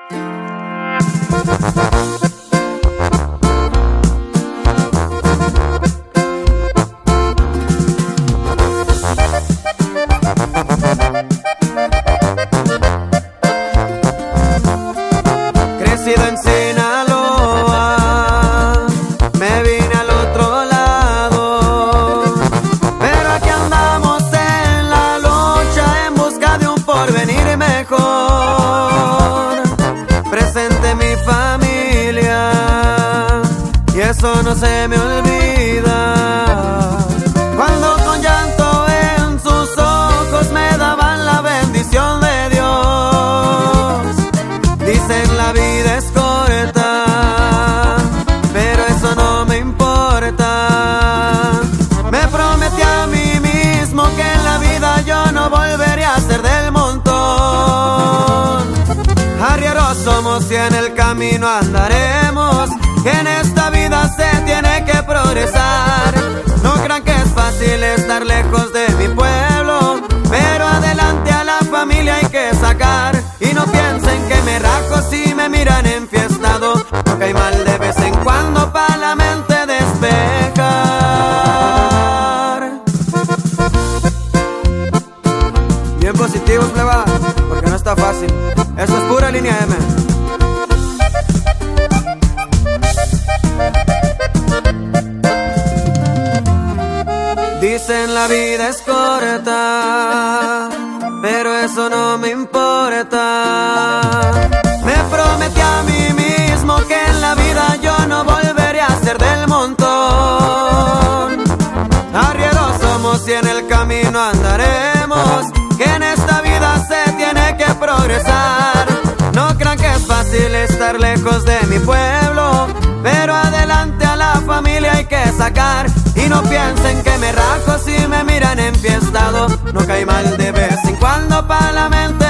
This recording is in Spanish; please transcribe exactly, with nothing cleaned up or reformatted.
Crecido en Sinaloa, me vine al otro lado, pero aquí andamos en la lucha en busca de un porvenir mejor. Presente mi familia y eso no se me olvida. Cuando con llanto en sus ojos me daban la bendición de Dios. Dicen la vida es corta, pero eso no me importa. Me prometí a mí mismo que en la vida yo no volvería a ser del montón. Arrieros somos y en el camino andaremos, que en esta vida se tiene que progresar. No crean que es fácil estar lejos de mi pueblo, pero adelante a la familia hay que sacar. Y no piensen que me rajo si me miran enfiestado, no cae mal de vez en cuando pa' la mente despejar. Bien positivos, pleba, porque no está fácil. Esto es pura línea M. Dicen la vida es corta, pero eso no me importa. Me prometí a mí mismo que en la vida yo no volvería a ser del montón. Arrieros somos y en el camino andaremos, que en esta vida se tiene que progresar. No crean que es fácil estar lejos de mi pueblo, pero adelante a la familia hay que sacar. Y no piensen que me rajo si me miran enfiestado, no cae mal de vez en cuando pa' la mente